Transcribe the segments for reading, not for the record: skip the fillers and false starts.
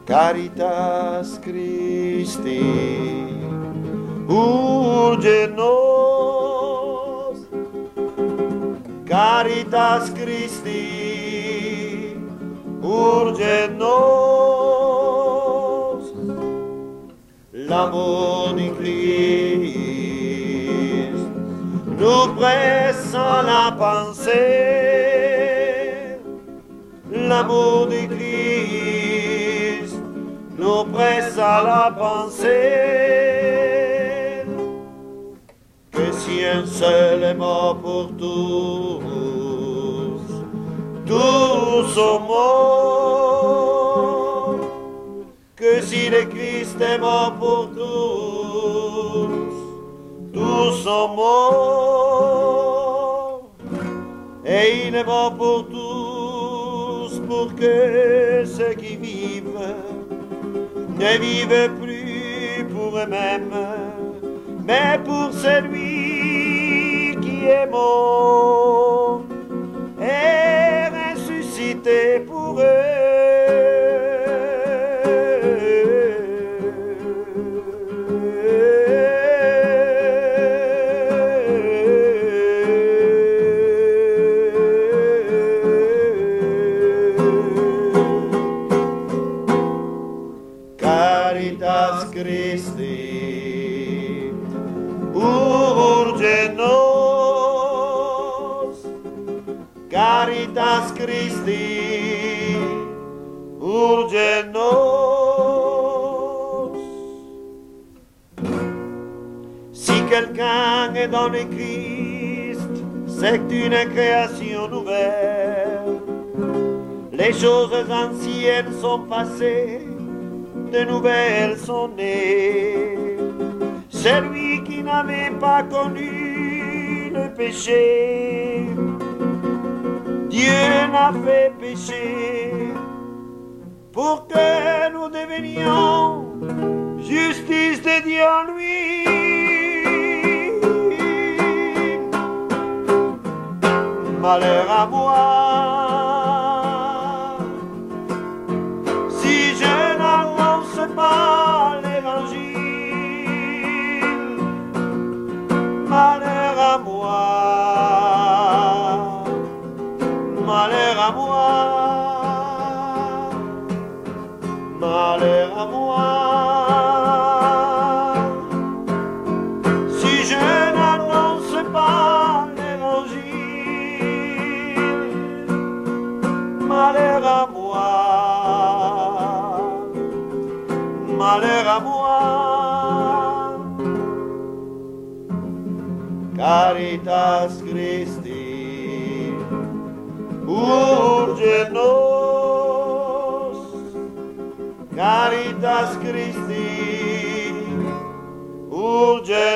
Caritas Christi, urge nos. Caritas Christi, urge nos. L'amour du Christ nous presse à la pensée. L'amour du Christ nous presse à la pensée. Que si un seul est mort pour tous, tous sont morts. Que si le Christ est mort pour tous, tous sont morts. Et il est mort pour tous, pour que ceux qui vivent ne vivent plus pour eux-mêmes, mais pour celui qui est mort et ressuscité pour eux. Caritas Christi, urge nos. Caritas Christi, urge nos. Si quelqu'un est dans le Christ, c'est une création nouvelle. Les choses anciennes sont passées, de nouvelles sont nées. Celui qui n'avait pas connu le péché, Dieu n'a fait pécher pour que nous devenions justice de Dieu en lui. Malheur à moi si je n'annonce pas l'évangile. Malheur à moi, malheur à moi, malheur à moi. Si je n'annonce pas l'évangile, malheur à moi, malheur à moi. Caritas Christi, urge nos. Caritas Christi, urge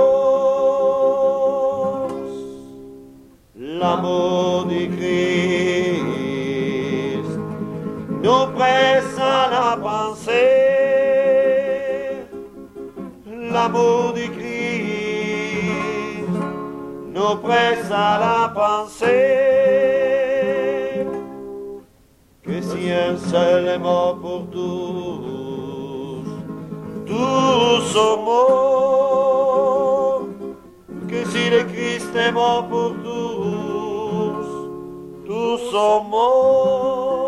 nos. L'amour du Christ nous presse à la pensée. L'amour du Christ nous presse à la pensée. Que si un seul est mort pour tous, tous sont morts. Que si le Christ est mort pour tous, tous sont morts.